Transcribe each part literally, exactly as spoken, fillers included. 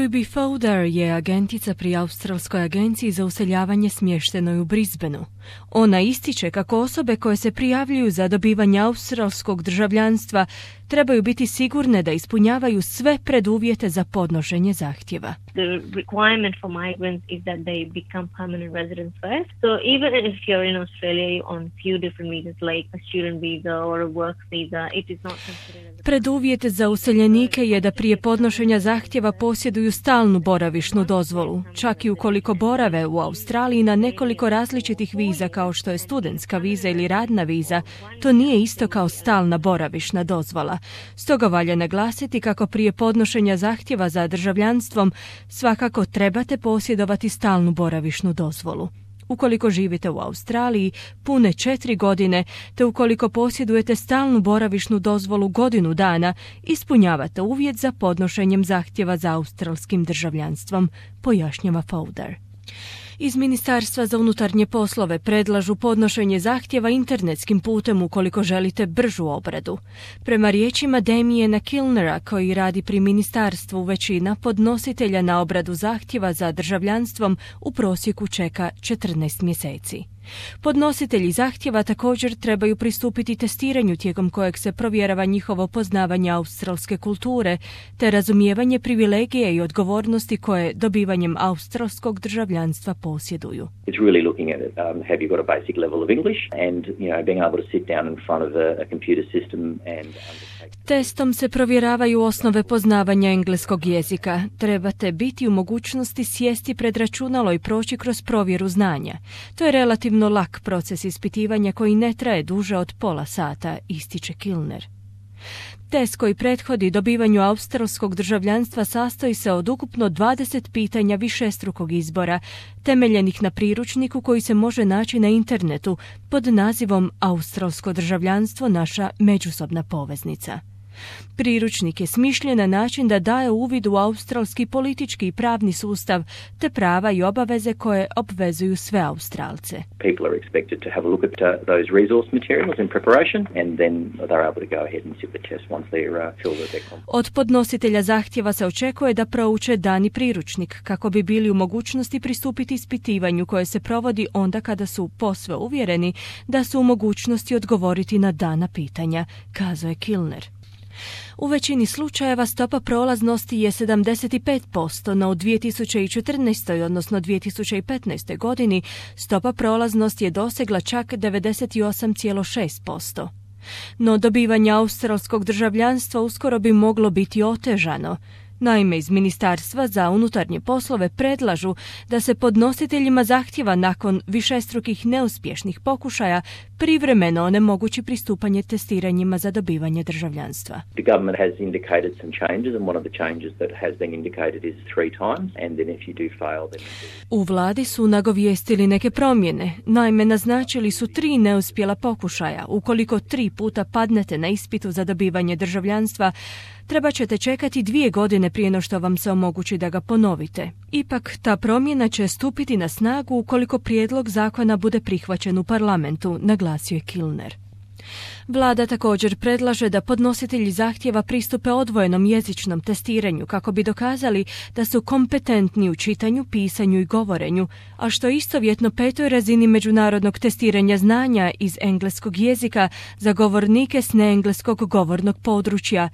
Phoebe Fowler je agentica pri Australskoj agenciji za useljavanje smještenoj u Brisbaneu. Ona ističe kako osobe koje se prijavljuju za dobivanje australskog državljanstva trebaju biti sigurne da ispunjavaju sve preduvjete za podnošenje zahtjeva. The requirement for migrants is that they become permanent residents first. So even if you're in Australia on few different visas like a student visa or a work visa, it is not considered as a... Preduvjet za useljenike je da prije podnošenja zahtjeva posjeduju stalnu boravišnu dozvolu, čak i ukoliko borave u Australiji na nekoliko različitih viza kao što je studentska viza ili radna viza. To nije isto kao stalna boravišna dozvola. Stoga valja naglasiti kako prije podnošenja zahtjeva za državljanstvom svakako trebate posjedovati stalnu boravišnu dozvolu. Ukoliko živite u Australiji pune četiri godine, te ukoliko posjedujete stalnu boravišnu dozvolu godinu dana, ispunjavate uvjet za podnošenjem zahtjeva za australskim državljanstvom, pojašnjava Fowler. Iz Ministarstva za unutarnje poslove predlažu podnošenje zahtjeva internetskim putem ukoliko želite bržu obradu. Prema riječima Damiena Kilnera, koji radi pri ministarstvu, većina podnositelja na obradu zahtjeva za državljanstvom u prosjeku čeka četrnaest mjeseci. Podnositelji zahtjeva također trebaju pristupiti testiranju tijekom kojeg se provjerava njihovo poznavanje australske kulture te razumijevanje privilegije i odgovornosti koje dobivanjem australskog državljanstva posjeduju. It's really looking at it. Um, have you got a basic level of English and, you know, being able to sit down in front of a, a computer system and Testom se provjeravaju osnove poznavanja engleskog jezika. Trebate biti u mogućnosti sjesti pred računalo i proći kroz provjeru znanja. To je relativno lak proces ispitivanja koji ne traje duže od pola sata, ističe Kilner. Test koji prethodi dobivanju australskog državljanstva sastoji se od ukupno dvadeset pitanja višestrukog izbora, temeljenih na priručniku koji se može naći na internetu pod nazivom Australsko državljanstvo, naša međusobna poveznica. Priručnik je smišljen na način da daje uvid u australski politički i pravni sustav te prava i obaveze koje obvezuju sve Australce. People are expected to have a look at uh, those resource materials in preparation and then they're able to go ahead and sit the test once they're uh, filled with their competence. Od podnositelja zahtjeva se očekuje da prouče dani priručnik kako bi bili u mogućnosti pristupiti ispitivanju koje se provodi onda kada su posve uvjereni da su u mogućnosti odgovoriti na dana pitanja, kazuje Kilner. U većini slučajeva stopa prolaznosti je sedamdeset pet posto, no u dvije tisuće četrnaestoj odnosno dvije tisuće petnaestoj godini stopa prolaznosti je dosegla čak devedeset osam zarez šest posto. No dobivanje australskog državljanstva uskoro bi moglo biti otežano. Naime, iz Ministarstva za unutarnje poslove predlažu da se podnositeljima zahtjeva nakon višestrukih neuspješnih pokušaja privremeno onemogući pristupanje testiranjima za dobivanje državljanstva. The government has indicated some changes and one of the changes that has been indicated is three times and then if you do fail then... U vladi su nagovijestili neke promjene. Naime, naznačili su tri neuspjela pokušaja. Ukoliko tri puta padnete na ispitu za dobivanje državljanstva, treba ćete čekati dvije godine prije no što vam se omogući da ga ponovite. Ipak, ta promjena će stupiti na snagu ukoliko prijedlog zakona bude prihvaćen u parlamentu, naglasio je Kilner. Vlada također predlaže da podnositelji zahtjeva pristupe odvojenom jezičnom testiranju kako bi dokazali da su kompetentni u čitanju, pisanju i govorenju, a što je istovjetno petoj razini međunarodnog testiranja znanja iz engleskog jezika za govornike s neengleskog govornog područja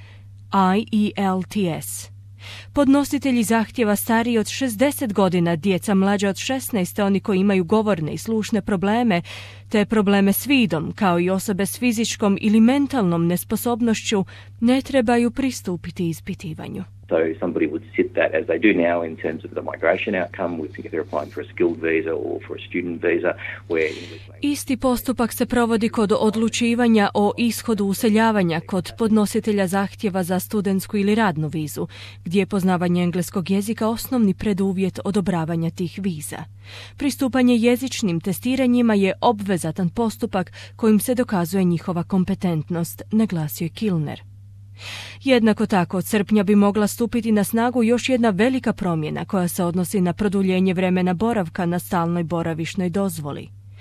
I E L T S. Podnositelji zahtjeva stariji od šezdeset godina, djeca mlađa od šesnaest, oni koji imaju govorne i slušne probleme, te probleme s vidom, kao i osobe s fizičkom ili mentalnom nesposobnošću, ne trebaju pristupiti ispitivanju. So somebody would sit that as they do now in terms of the migration outcome with if they're applying for a skilled visa or for a student visa where Isti postupak se provodi kod odlučivanja o ishodu useljavanja kod podnositelja zahtjeva za studentsku ili radnu vizu, gdje je poznavanje engleskog jezika osnovni preduvjet odobravanja tih viza. Pristupanje jezičnim testiranjima je obvezatan postupak kojim se dokazuje njihova kompetentnost, naglasio je Kilner. Jednako tako, od srpnja bi mogla stupiti na snagu još jedna velika promjena koja se odnosi na produljenje vremena boravka na stalnoj boravišnoj dozvoli.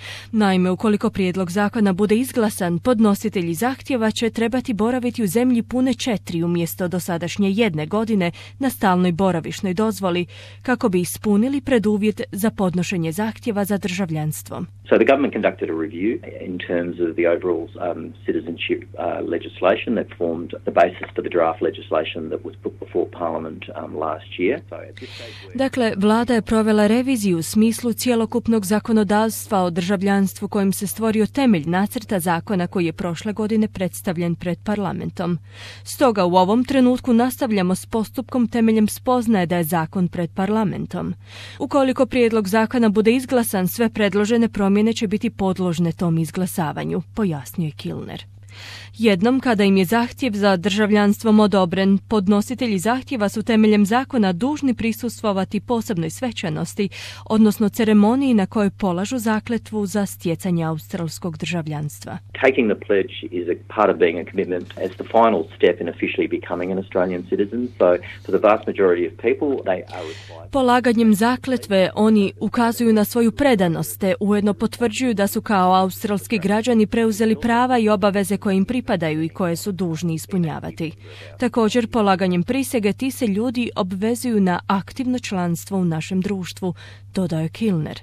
Naime, ukoliko prijedlog zakona bude izglasan, podnositelji zahtjeva će trebati boraviti u zemlji pune četiri umjesto dosadašnje jedne godine na stalnoj boravišnoj dozvoli, kako bi ispunili preduvjet za podnošenje zahtjeva za državljanstvom. So the government conducted a review in terms of the overall um, citizenship uh, legislation that formed the basis for the draft legislation that was put before Parliament um, last year. So at this stage we're... Dakle, vlada je provela reviziju u smislu cjelokupnog zakonodavstva o državljanstvu kojim se stvorio temelj nacrta zakona koji je prošle godine predstavljen pred parlamentom. Stoga u ovom trenutku nastavljamo s postupkom temeljem spoznaje da je zakon pred parlamentom. Ukoliko prijedlog zakona bude izglasan, sve predložene promjene će biti podložne tom izglasavanju, pojasnio je Kilner. Jednom kada im je zahtjev za državljanstvom odobren, podnositelji zahtjeva su temeljem zakona dužni prisustvovati posebnoj svečanosti, odnosno ceremoniji na kojoj polažu zakletvu za stjecanje australskog državljanstva. Taking the pledge is a part of being a commitment as the final step in officially becoming an Australian citizen. So for the vast majority of people, they are required. Polaganjem zakletve oni ukazuju na svoju predanost te ujedno potvrđuju da su kao australski građani preuzeli prava i obaveze koje im pripadaju i koje su dužni ispunjavati. Također, polaganjem prisege ti se ljudi obvezuju na aktivno članstvo u našem društvu, dodao je Kilner.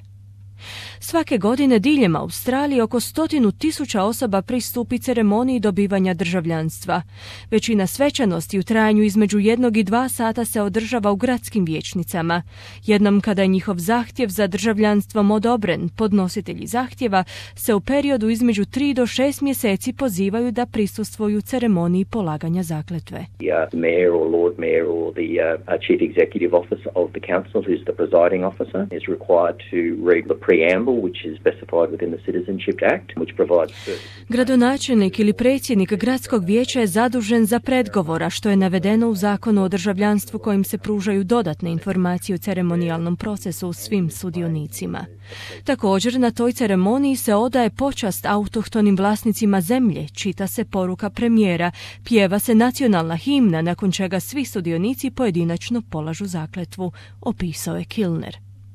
Svake godine diljem Australije oko stotinu tisuća osoba pristupi ceremoniji dobivanja državljanstva. Većina svečanosti u trajanju između jednog i dva sata se održava u gradskim vijećnicama. Jednom kada je njihov zahtjev za državljanstvom odobren, podnositelji zahtjeva se u periodu između tri do šest mjeseci pozivaju da prisustvuju ceremoniji polaganja zakletve. The mayor or lord mayor or the uh, chief executive officer of the council, who's the presiding officer, is required to read the preamble which is specified within the Citizenship Act, which provides Gradonačelnik ili predsjednik gradskog vijeća je zadužen za predgovora, što je navedeno u zakonu o državljanstvu kojim se pružaju dodatne informacije o ceremonijalnom procesu svim sudionicima. Također, na toj ceremoniji se odaje počast autohtonim vlasnicima zemlje, čita se poruka premijera, pjeva se nacionalna himna, nakon čega svi sudionici pojedinačno polažu zakletvu, opisao je Kilner.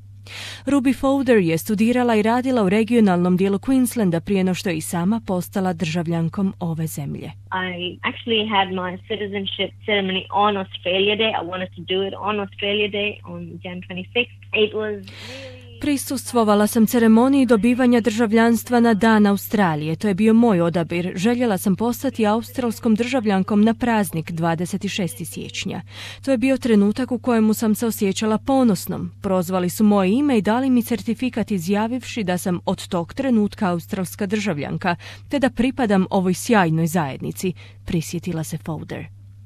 Ruby Fowder je studirala i radila u regionalnom dijelu Queenslanda prije no što je i sama postala državljankom ove zemlje. I actually had my citizenship ceremony on Australia Day. I wanted to do it on Australia Day on January twenty-sixth. It was really... Prisustvovala sam ceremoniji dobivanja državljanstva na Dan Australije. To je bio moj odabir. Željela sam postati australskom državljankom na praznik dvadeset šestog siječnja. To je bio trenutak u kojemu sam se osjećala ponosnom. Prozvali su moje ime i dali mi certifikat izjavivši da sam od tog trenutka australska državljanka, te da pripadam ovoj sjajnoj zajednici, prisjetila se Fowder.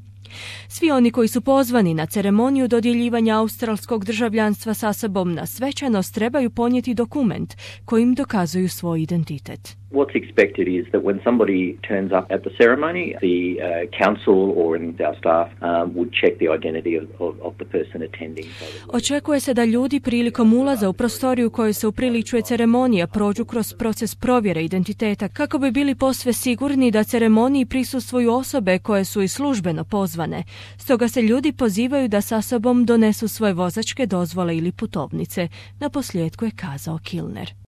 Svi oni koji su pozvani na ceremoniju dodjeljivanja australskog državljanstva sa sobom na svečanost trebaju ponijeti dokument kojim dokazuju svoj identitet. What's expected is that when somebody turns up at the ceremony, the uh, council or our staff um, would check the identity of, of, of the person attending. Očekuje se da ljudi prilikom ulaza u prostoriju kojoj se upriličuje ceremonija prođu kroz proces provjere identiteta kako bi bili posve sigurni da ceremoniji prisustvuju osobe koje su i službeno pozvane. Stoga se ljudi pozivaju da sa sobom donesu svoje vozačke dozvole ili putovnice, naposljetku je kazao Kilner.